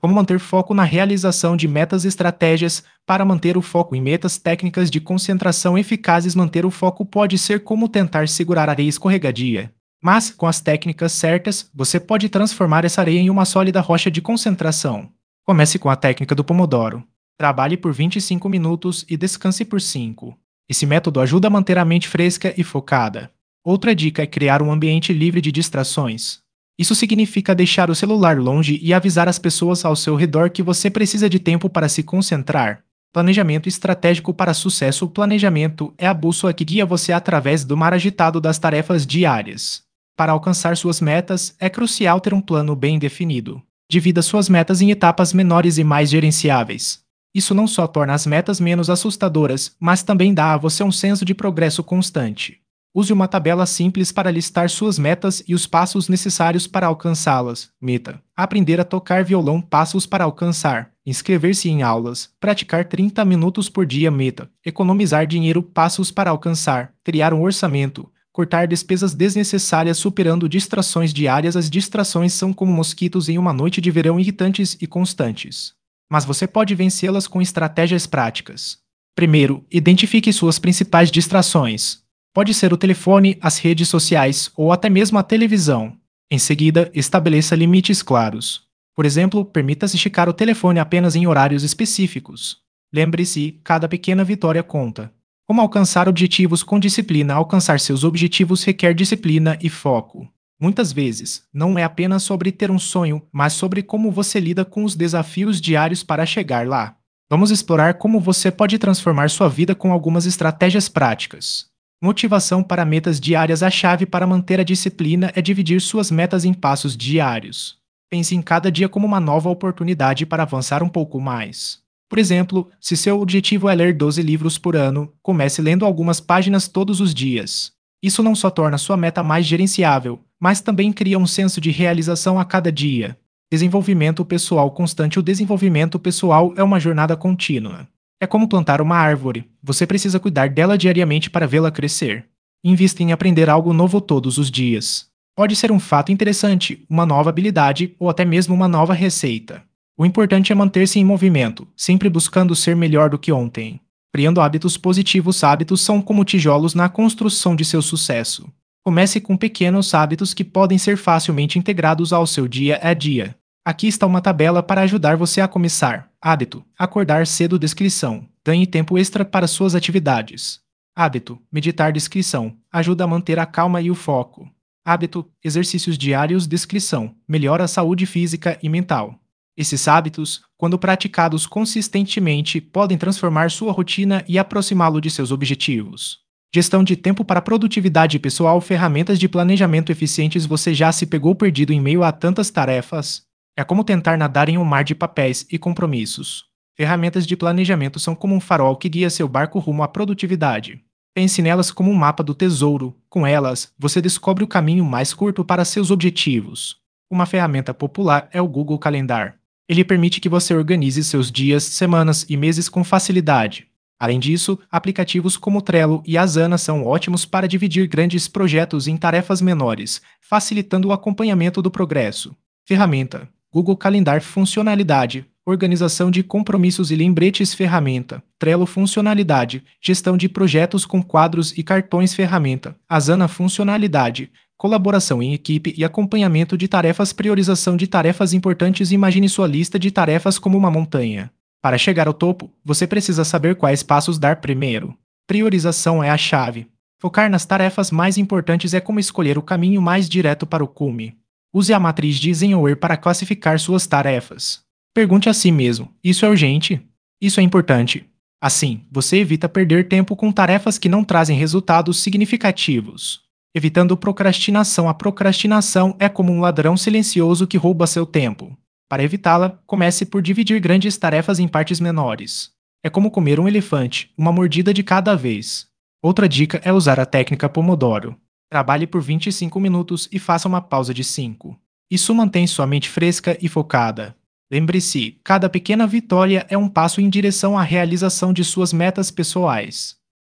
Como manter foco na realização de metas, estratégias para manter o foco em metas, técnicas de concentração eficazes. Manter o foco pode ser como tentar segurar areia escorregadia. Mas, com as técnicas certas, você pode transformar essa areia em uma sólida rocha de concentração. Comece com a técnica do Pomodoro. Trabalhe por 25 minutos e descanse por 5. Esse método ajuda a manter a mente fresca e focada. Outra dica é criar um ambiente livre de distrações. Isso significa deixar o celular longe e avisar as pessoas ao seu redor que você precisa de tempo para se concentrar. Planejamento estratégico para sucesso. O planejamento é a bússola que guia você através do mar agitado das tarefas diárias. Para alcançar suas metas, é crucial ter um plano bem definido. Divida suas metas em etapas menores e mais gerenciáveis. Isso não só torna as metas menos assustadoras, mas também dá a você um senso de progresso constante. Use uma tabela simples para listar suas metas e os passos necessários para alcançá-las. Meta: aprender a tocar violão. Passos para alcançar: inscrever-se em aulas, praticar 30 minutos por dia. Meta: economizar dinheiro. Passos para alcançar: criar um orçamento, cortar despesas desnecessárias. Superando distrações diárias. As distrações são como mosquitos em uma noite de verão, irritantes e constantes. Mas você pode vencê-las com estratégias práticas. Primeiro, identifique suas principais distrações. Pode ser o telefone, as redes sociais ou até mesmo a televisão. Em seguida, estabeleça limites claros. Por exemplo, permita-se checar o telefone apenas em horários específicos. Lembre-se, cada pequena vitória conta. Como alcançar objetivos com disciplina? Alcançar seus objetivos requer disciplina e foco. Muitas vezes, não é apenas sobre ter um sonho, mas sobre como você lida com os desafios diários para chegar lá. Vamos explorar como você pode transformar sua vida com algumas estratégias práticas. Motivação para metas diárias. A chave para manter a disciplina é dividir suas metas em passos diários. Pense em cada dia como uma nova oportunidade para avançar um pouco mais. Por exemplo, se seu objetivo é ler 12 livros por ano, comece lendo algumas páginas todos os dias. Isso não só torna sua meta mais gerenciável, mas também cria um senso de realização a cada dia. Desenvolvimento pessoal constante. O desenvolvimento pessoal é uma jornada contínua. É como plantar uma árvore, você precisa cuidar dela diariamente para vê-la crescer. Invista em aprender algo novo todos os dias. Pode ser um fato interessante, uma nova habilidade ou até mesmo uma nova receita. O importante é manter-se em movimento, sempre buscando ser melhor do que ontem. Criando hábitos positivos. Hábitos são como tijolos na construção de seu sucesso. Comece com pequenos hábitos que podem ser facilmente integrados ao seu dia a dia. Aqui está uma tabela para ajudar você a começar. Hábito: acordar cedo. Descrição: ganhe tempo extra para suas atividades. Hábito: meditar. Descrição: ajuda a manter a calma e o foco. Hábito: exercícios diários. Descrição: melhora a saúde física e mental. Esses hábitos, quando praticados consistentemente, podem transformar sua rotina e aproximá-lo de seus objetivos. Gestão de tempo para produtividade pessoal. Ferramentas de planejamento eficientes. Você já se pegou perdido em meio a tantas tarefas? É como tentar nadar em um mar de papéis e compromissos. Ferramentas de planejamento são como um farol que guia seu barco rumo à produtividade. Pense nelas como um mapa do tesouro. Com elas, você descobre o caminho mais curto para seus objetivos. Uma ferramenta popular é o Google Calendar. Ele permite que você organize seus dias, semanas e meses com facilidade. Além disso, aplicativos como Trello e Asana são ótimos para dividir grandes projetos em tarefas menores, facilitando o acompanhamento do progresso. Ferramenta: Google Calendar. Funcionalidade: organização de compromissos e lembretes. Ferramenta: Trello. Funcionalidade: gestão de projetos com quadros e cartões. Ferramenta: Asana. Funcionalidade: colaboração em equipe e acompanhamento de tarefas. Priorização de tarefas importantes. Imagine sua lista de tarefas como uma montanha. Para chegar ao topo, você precisa saber quais passos dar primeiro. Priorização é a chave. Focar nas tarefas mais importantes é como escolher o caminho mais direto para o cume. Use a matriz de Eisenhower para classificar suas tarefas. Pergunte a si mesmo: isso é urgente? Isso é importante? Assim, você evita perder tempo com tarefas que não trazem resultados significativos. Evitando procrastinação. A procrastinação é como um ladrão silencioso que rouba seu tempo. Para evitá-la, comece por dividir grandes tarefas em partes menores. É como comer um elefante, uma mordida de cada vez. Outra dica é usar a técnica Pomodoro. Trabalhe por 25 minutos e faça uma pausa de 5. Isso mantém sua mente fresca e focada. Lembre-se, cada pequena vitória é um passo em direção à realização de suas metas pessoais.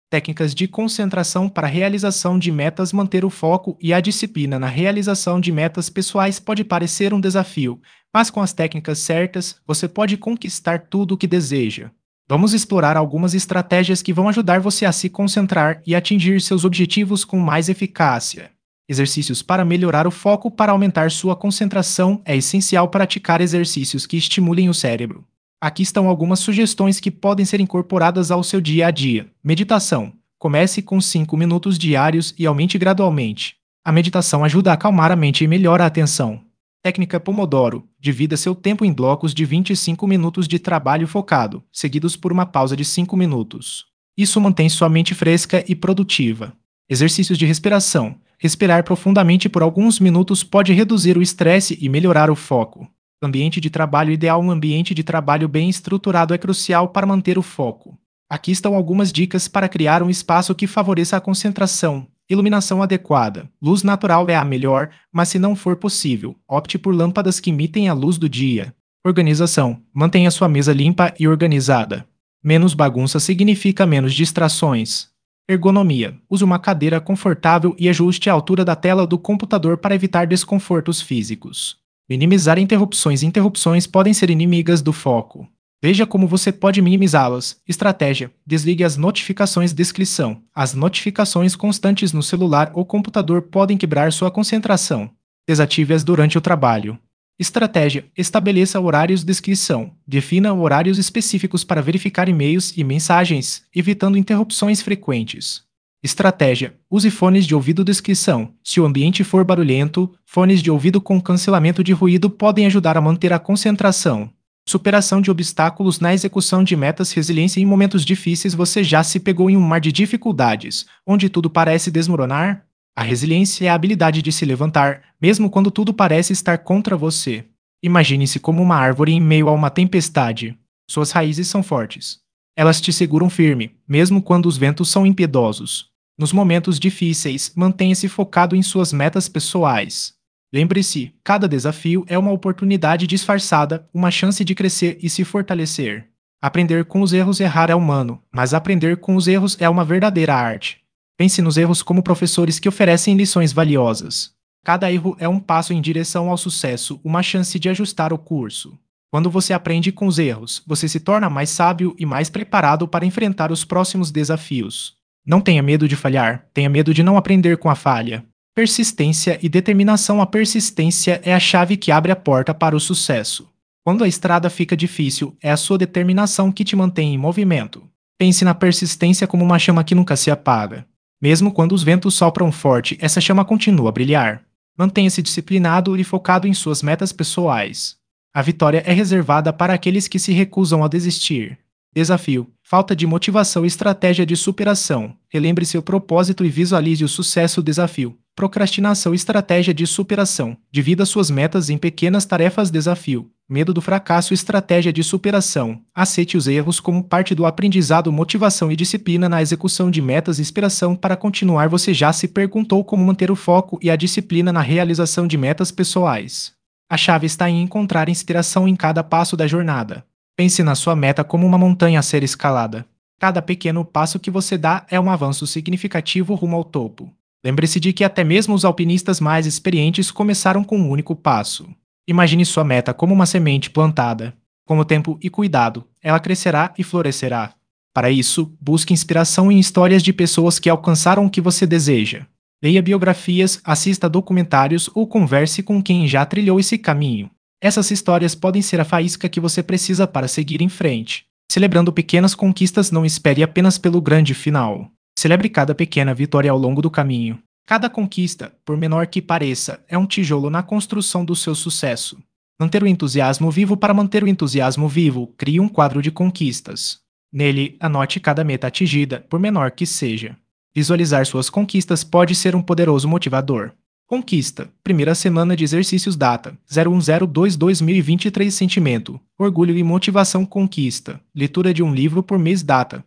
Técnicas de concentração para a realização de metas. Manter o foco e a disciplina na realização de metas pessoais pode parecer um desafio, mas com as técnicas certas, você pode conquistar tudo o que deseja. Vamos explorar algumas estratégias que vão ajudar você a se concentrar e atingir seus objetivos com mais eficácia. Exercícios para melhorar o foco. Para aumentar sua concentração, é essencial praticar exercícios que estimulem o cérebro. Aqui estão algumas sugestões que podem ser incorporadas ao seu dia a dia. Meditação. Comece com 5 minutos diários e aumente gradualmente. A meditação ajuda a acalmar a mente e melhora a atenção. Técnica Pomodoro. Divida seu tempo em blocos de 25 minutos de trabalho focado, seguidos por uma pausa de 5 minutos. Isso mantém sua mente fresca e produtiva. Exercícios de respiração. Respirar profundamente por alguns minutos pode reduzir o estresse e melhorar o foco. Ambiente de trabalho ideal. Um ambiente de trabalho bem estruturado é crucial para manter o foco. Aqui estão algumas dicas para criar um espaço que favoreça a concentração. Iluminação adequada. Luz natural é a melhor, mas se não for possível, opte por lâmpadas que emitem a luz do dia. Organização. Mantenha sua mesa limpa e organizada. Menos bagunça significa menos distrações. Ergonomia. Use uma cadeira confortável e ajuste a altura da tela do computador para evitar desconfortos físicos. Minimizar interrupções. Interrupções podem ser inimigas do foco. Veja como você pode minimizá-las. Estratégia. Desligue as notificações. Descrição. As notificações constantes no celular ou computador podem quebrar sua concentração. Desative-as durante o trabalho. Estratégia. Estabeleça horários. Descrição. Defina horários específicos para verificar e-mails e mensagens, evitando interrupções frequentes. Estratégia. Use fones de ouvido. Descrição. Se o ambiente for barulhento, fones de ouvido com cancelamento de ruído podem ajudar a manter a concentração. Superação de obstáculos na execução de metas. Resiliência. Em momentos difíceis você já se pegou em um mar de dificuldades, onde tudo parece desmoronar? A resiliência é a habilidade de se levantar, mesmo quando tudo parece estar contra você. Imagine-se como uma árvore em meio a uma tempestade. Suas raízes são fortes. Elas te seguram firme, mesmo quando os ventos são impiedosos. Nos momentos difíceis, mantenha-se focado em suas metas pessoais. Lembre-se, cada desafio é uma oportunidade disfarçada, uma chance de crescer e se fortalecer. Aprender com os erros. Errar é humano, mas aprender com os erros é uma verdadeira arte. Pense nos erros como professores que oferecem lições valiosas. Cada erro é um passo em direção ao sucesso, uma chance de ajustar o curso. Quando você aprende com os erros, você se torna mais sábio e mais preparado para enfrentar os próximos desafios. Não tenha medo de falhar, tenha medo de não aprender com a falha. Persistência e determinação. A persistência é a chave que abre a porta para o sucesso. Quando a estrada fica difícil, é a sua determinação que te mantém em movimento. Pense na persistência como uma chama que nunca se apaga. Mesmo quando os ventos sopram forte, essa chama continua a brilhar. Mantenha-se disciplinado e focado em suas metas pessoais. A vitória é reservada para aqueles que se recusam a desistir. Desafio. Falta de motivação. Estratégia de superação. Relembre seu propósito e visualize o sucesso. Desafio. Procrastinação. Estratégia de superação. Divida suas metas em pequenas tarefas. Desafio. Medo do fracasso. Estratégia de superação. Aceite os erros como parte do aprendizado. Motivação e disciplina na execução de metas. Inspiração para continuar. Você já se perguntou como manter o foco e a disciplina na realização de metas pessoais? A chave está em encontrar inspiração em cada passo da jornada. Pense na sua meta como uma montanha a ser escalada. Cada pequeno passo que você dá é um avanço significativo rumo ao topo. Lembre-se de que até mesmo os alpinistas mais experientes começaram com um único passo. Imagine sua meta como uma semente plantada. Com o tempo e cuidado, ela crescerá e florescerá. Para isso, busque inspiração em histórias de pessoas que alcançaram o que você deseja. Leia biografias, assista documentários ou converse com quem já trilhou esse caminho. Essas histórias podem ser a faísca que você precisa para seguir em frente. Celebrando pequenas conquistas. Não espere apenas pelo grande final. Celebre cada pequena vitória ao longo do caminho. Cada conquista, por menor que pareça, é um tijolo na construção do seu sucesso. Manter o entusiasmo vivo. Para manter o entusiasmo vivo, crie um quadro de conquistas. Nele, anote cada meta atingida, por menor que seja. Visualizar suas conquistas pode ser um poderoso motivador. Conquista. Primeira semana de exercícios. Data: 01/02/2023. Sentimento: orgulho e motivação. Conquista. Leitura de um livro por mês. Data: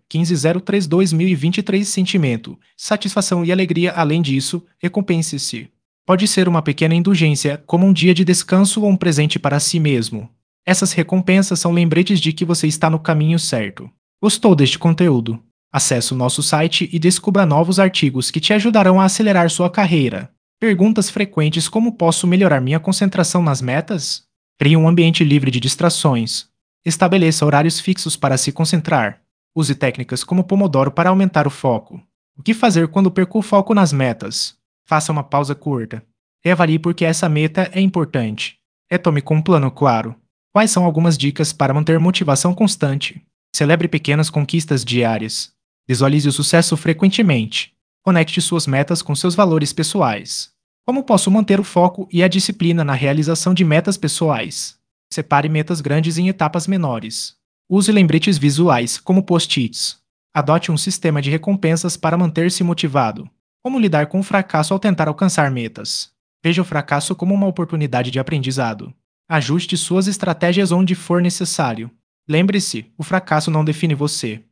15/03/2023. Sentimento: satisfação e alegria. Além disso, recompense-se. Pode ser uma pequena indulgência, como um dia de descanso ou um presente para si mesmo. Essas recompensas são lembretes de que você está no caminho certo. Gostou deste conteúdo? Acesse o nosso site e descubra novos artigos que te ajudarão a acelerar sua carreira. Perguntas frequentes como posso melhorar minha concentração nas metas? Crie um ambiente livre de distrações. Estabeleça horários fixos para se concentrar. Use técnicas como Pomodoro para aumentar o foco. O que fazer quando perco o foco nas metas? Faça uma pausa curta. Reavalie por que essa meta é importante. Retome com um plano claro. Quais são algumas dicas para manter motivação constante? Celebre pequenas conquistas diárias. Visualize o sucesso frequentemente. Conecte suas metas com seus valores pessoais. Como posso manter o foco e a disciplina na realização de metas pessoais? Separe metas grandes em etapas menores. Use lembretes visuais, como post-its. Adote um sistema de recompensas para manter-se motivado. Como lidar com o fracasso ao tentar alcançar metas? Veja o fracasso como uma oportunidade de aprendizado. Ajuste suas estratégias onde for necessário. Lembre-se, o fracasso não define você.